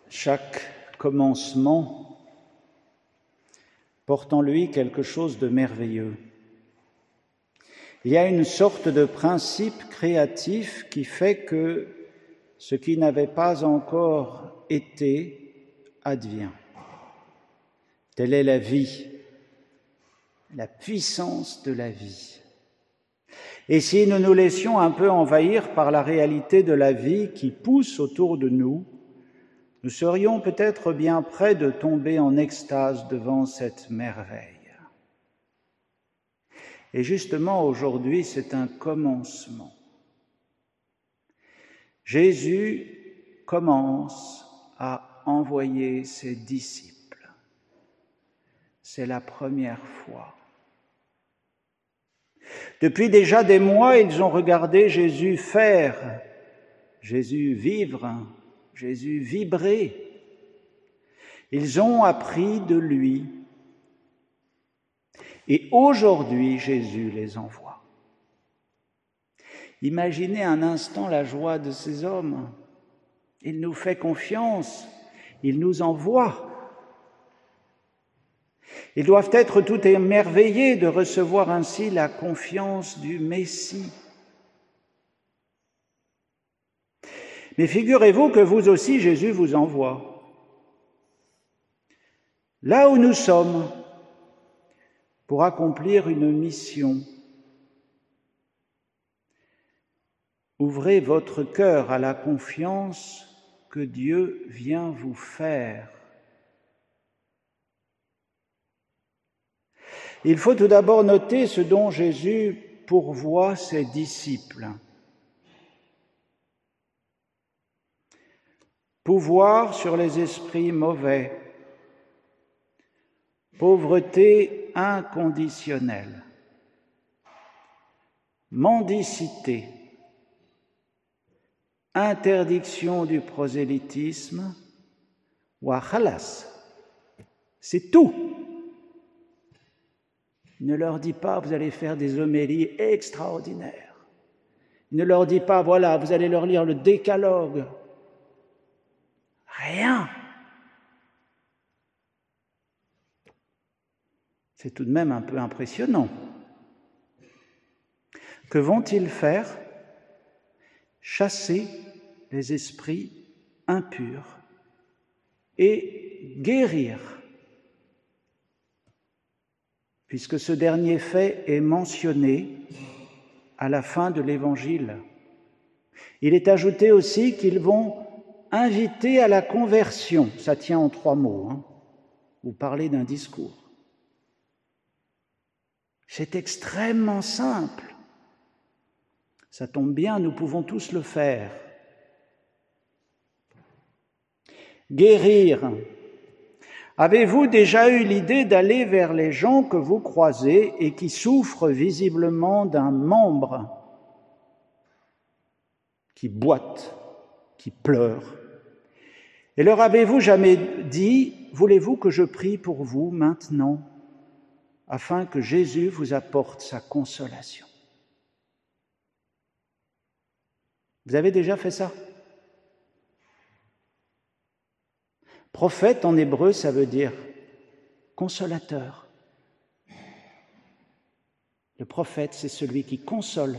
Chaque commencement porte en lui quelque chose de merveilleux. Il y a une sorte de principe créatif qui fait que ce qui n'avait pas encore été advient. Telle est la vie, la puissance de la vie. Et si nous nous laissions un peu envahir par la réalité de la vie qui pousse autour de nous, nous serions peut-être bien près de tomber en extase devant cette merveille. Et justement, aujourd'hui, c'est un commencement. Jésus commence à envoyer ses disciples. C'est la première fois. Depuis déjà des mois, ils ont regardé Jésus faire, Jésus vivre, Jésus vibrer. Ils ont appris de lui. Et aujourd'hui, Jésus les envoie. Imaginez un instant la joie de ces hommes. Il nous fait confiance, il nous envoie. Ils doivent être tout émerveillés de recevoir ainsi la confiance du Messie. Mais figurez-vous que vous aussi, Jésus vous envoie. Là où nous sommes, pour accomplir une mission. Ouvrez votre cœur à la confiance que Dieu vient vous faire. Il faut tout d'abord noter ce dont Jésus pourvoit ses disciples. Pouvoir sur les esprits mauvais, pauvreté inconditionnelle, mendicité, interdiction du prosélytisme, wa khalas, c'est tout. Il ne leur dit pas, vous allez faire des homélies extraordinaires. Il ne leur dit pas, voilà, vous allez leur lire le décalogue. Rien. C'est tout de même un peu impressionnant. Que vont-ils faire? Chasser les esprits impurs et guérir, puisque ce dernier fait est mentionné à la fin de l'Évangile. Il est ajouté aussi qu'ils vont inviter à la conversion. Ça tient en 3 mots. Vous parlez d'un discours. C'est extrêmement simple. Ça tombe bien, nous pouvons tous le faire. Guérir. Avez-vous déjà eu l'idée d'aller vers les gens que vous croisez et qui souffrent visiblement d'un membre, qui boite, qui pleure? Et leur avez-vous jamais dit, voulez-vous que je prie pour vous maintenant, afin que Jésus vous apporte sa consolation? Vous avez déjà fait ça? Prophète en hébreu, ça veut dire consolateur. Le prophète, c'est celui qui console.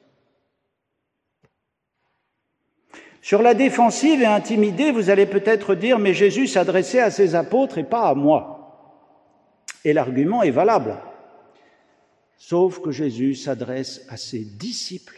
Sur la défensive et intimidée, vous allez peut-être dire, mais Jésus s'adressait à ses apôtres et pas à moi. Et l'argument est valable. Sauf que Jésus s'adresse à ses disciples.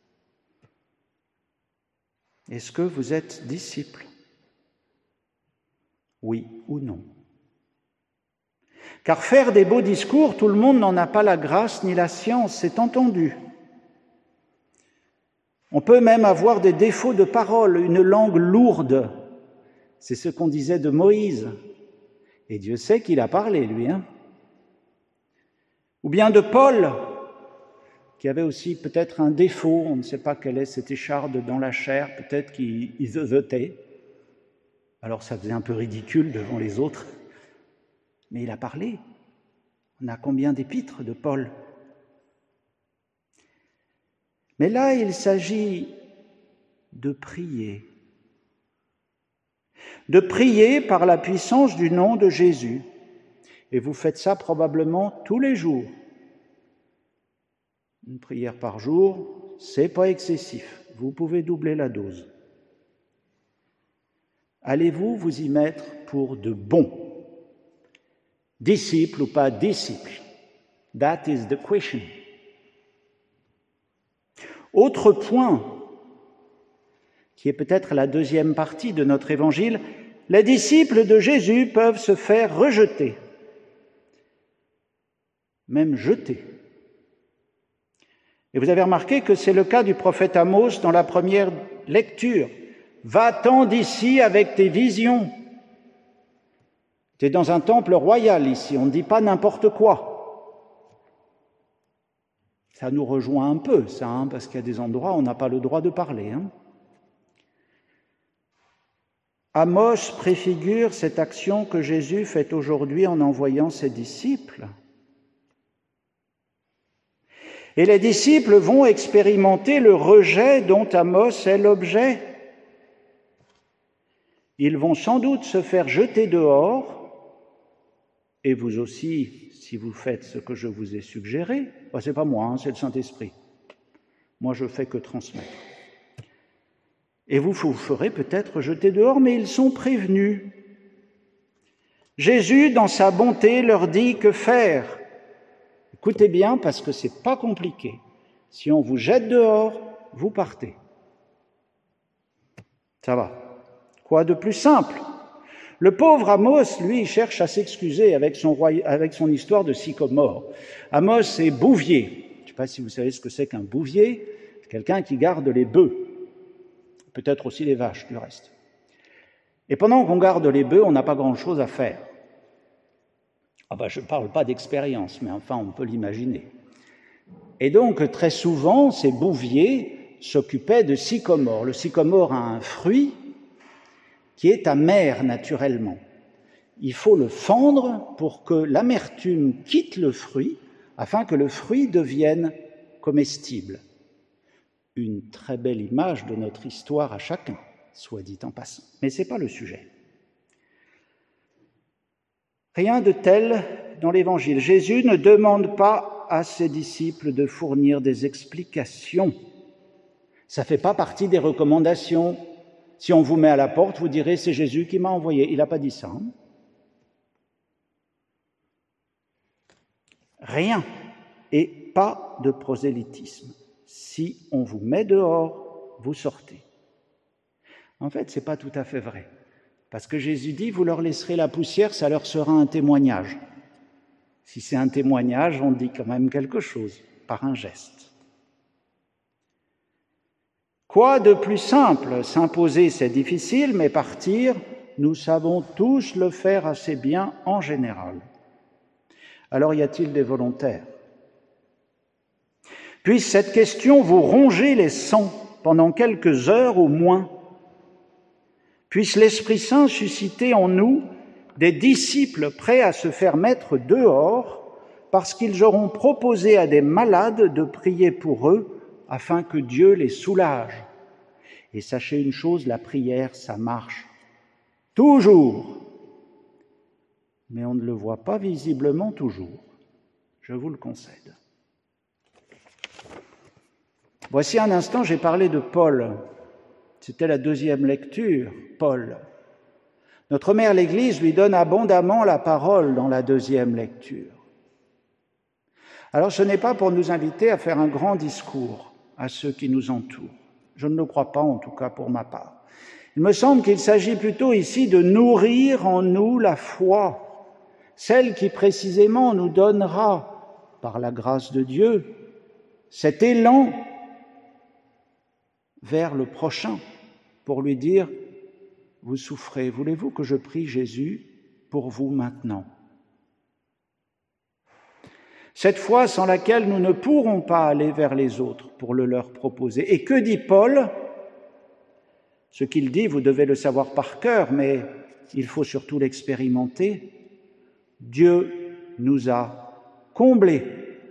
Est-ce que vous êtes disciples? Oui ou non? Car faire des beaux discours, tout le monde n'en a pas la grâce ni la science, c'est entendu. On peut même avoir des défauts de parole, une langue lourde. C'est ce qu'on disait de Moïse. Et Dieu sait qu'il a parlé, lui. Ou bien de Paul, qui avait aussi peut-être un défaut, on ne sait pas quelle est cette écharde dans la chair, peut-être qu'il zozotait. Alors ça faisait un peu ridicule devant les autres. Mais il a parlé. On a combien d'épîtres de Paul? Mais là, il s'agit de prier. de prier par la puissance du nom de Jésus. Et vous faites ça probablement tous les jours. Une prière par jour, c'est pas excessif. Vous pouvez doubler la dose. Allez-vous vous y mettre pour de bon? Disciple ou pas disciple? That is the question. Autre point, qui est peut-être la deuxième partie de notre évangile, les disciples de Jésus peuvent se faire rejeter, même jeter. Et vous avez remarqué que c'est le cas du prophète Amos dans la première lecture. « Va-t'en d'ici avec tes visions ». Tu es dans un temple royal ici, on ne dit pas n'importe quoi. Ça nous rejoint un peu, ça, parce qu'il y a des endroits où on n'a pas le droit de parler. Amos préfigure cette action que Jésus fait aujourd'hui en envoyant ses disciples. Et les disciples vont expérimenter le rejet dont Amos est l'objet. Ils vont sans doute se faire jeter dehors, et vous aussi, si vous faites ce que je vous ai suggéré. Ce n'est pas moi, c'est le Saint-Esprit. Moi, je ne fais que transmettre. Et vous ferez peut-être jeter dehors, mais ils sont prévenus. Jésus, dans sa bonté, leur dit que faire. Écoutez bien, parce que ce n'est pas compliqué. Si on vous jette dehors, vous partez. Ça va. Quoi de plus simple? Le pauvre Amos, lui, cherche à s'excuser avec son histoire de sycomore. Amos est bouvier. Je ne sais pas si vous savez ce que c'est qu'un bouvier. C'est quelqu'un qui garde les bœufs. Peut-être aussi les vaches, du reste. Et pendant qu'on garde les bœufs, on n'a pas grand-chose à faire. Je ne parle pas d'expérience, mais enfin, on peut l'imaginer. Et donc, très souvent, ces bouviers s'occupaient de sycomore. Le sycomore a un fruit qui est amer naturellement. Il faut le fendre pour que l'amertume quitte le fruit, afin que le fruit devienne comestible. Une très belle image de notre histoire à chacun, soit dit en passant. Mais ce n'est pas le sujet. Rien de tel dans l'Évangile. Jésus ne demande pas à ses disciples de fournir des explications. Ça ne fait pas partie des recommandations. Si on vous met à la porte, vous direz « c'est Jésus qui m'a envoyé ». Il n'a pas dit ça. Rien et pas de prosélytisme. Si on vous met dehors, vous sortez. En fait, ce n'est pas tout à fait vrai. Parce que Jésus dit, vous leur laisserez la poussière, ça leur sera un témoignage. Si c'est un témoignage, on dit quand même quelque chose, par un geste. Quoi de plus simple? S'imposer, c'est difficile, mais partir, nous savons tous le faire assez bien en général. Alors y a-t-il des volontaires? Puisse cette question vous ronger les sangs pendant quelques heures au moins. Puisse l'Esprit Saint susciter en nous des disciples prêts à se faire mettre dehors parce qu'ils auront proposé à des malades de prier pour eux afin que Dieu les soulage. Et sachez une chose, la prière, ça marche toujours. Mais on ne le voit pas visiblement toujours. Je vous le concède. Voici un instant, j'ai parlé de Paul. C'était la deuxième lecture, Paul. Notre mère l'Église lui donne abondamment la parole dans la deuxième lecture. Alors ce n'est pas pour nous inviter à faire un grand discours à ceux qui nous entourent. Je ne le crois pas, en tout cas pour ma part. Il me semble qu'il s'agit plutôt ici de nourrir en nous la foi, celle qui précisément nous donnera, par la grâce de Dieu, cet élan vers le prochain, pour lui dire « Vous souffrez, voulez-vous que je prie Jésus pour vous maintenant ?» Cette foi sans laquelle nous ne pourrons pas aller vers les autres pour le leur proposer. Et que dit Paul? Ce qu'il dit, vous devez le savoir par cœur, mais il faut surtout l'expérimenter. Dieu nous a comblés.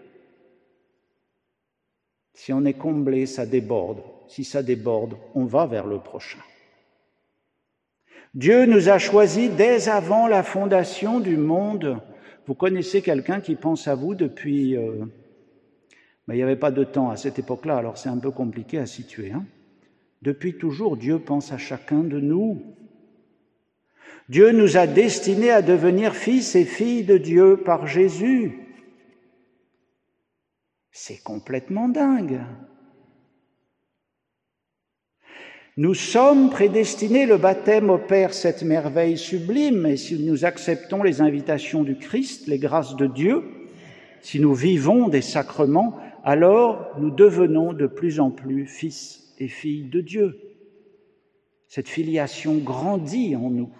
Si on est comblé, ça déborde. Si ça déborde, on va vers le prochain. Dieu nous a choisis dès avant la fondation du monde. Vous connaissez quelqu'un qui pense à vous depuis... il n'y avait pas de temps à cette époque-là, alors c'est un peu compliqué à situer. Depuis toujours, Dieu pense à chacun de nous. Dieu nous a destinés à devenir fils et filles de Dieu par Jésus. C'est complètement dingue. Nous sommes prédestinés, le baptême opère cette merveille sublime, et si nous acceptons les invitations du Christ, les grâces de Dieu, si nous vivons des sacrements, alors nous devenons de plus en plus fils et filles de Dieu. Cette filiation grandit en nous.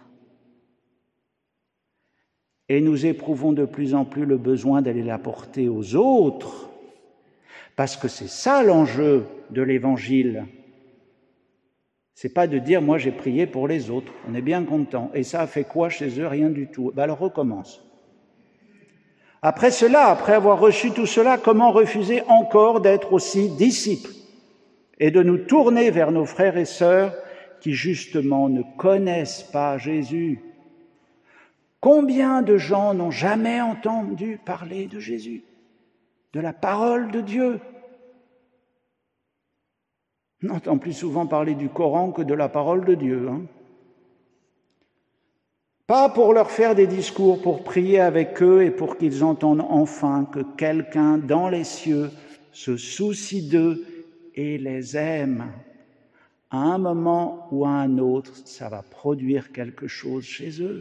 Et nous éprouvons de plus en plus le besoin d'aller la porter aux autres, parce que c'est ça l'enjeu de l'Évangile. C'est pas de dire « moi j'ai prié pour les autres », on est bien content. Et ça a fait quoi chez eux? Rien du tout. Alors recommence. Après cela, après avoir reçu tout cela, comment refuser encore d'être aussi disciples et de nous tourner vers nos frères et sœurs qui justement ne connaissent pas Jésus? Combien de gens n'ont jamais entendu parler de Jésus, de la parole de Dieu? On entend plus souvent parler du Coran que de la parole de Dieu. Pas pour leur faire des discours, pour prier avec eux et pour qu'ils entendent enfin que quelqu'un dans les cieux se soucie d'eux et les aime. À un moment ou à un autre, ça va produire quelque chose chez eux.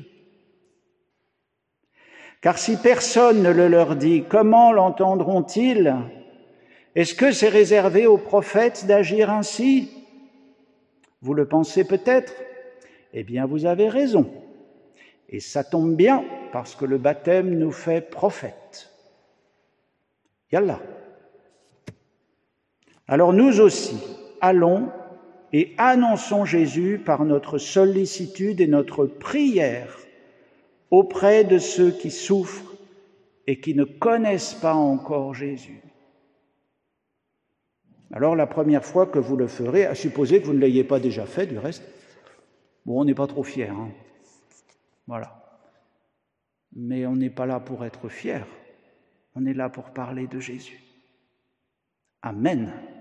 Car si personne ne le leur dit, comment l'entendront-ils? Est-ce que c'est réservé aux prophètes d'agir ainsi? Vous le pensez peut-être? Eh bien, vous avez raison. Et ça tombe bien, parce que le baptême nous fait prophètes. Yallah. Alors nous aussi, allons et annonçons Jésus par notre sollicitude et notre prière auprès de ceux qui souffrent et qui ne connaissent pas encore Jésus. Alors la première fois que vous le ferez, à supposer que vous ne l'ayez pas déjà fait du reste, bon, on n'est pas trop fiers, voilà. Mais on n'est pas là pour être fiers, on est là pour parler de Jésus. Amen.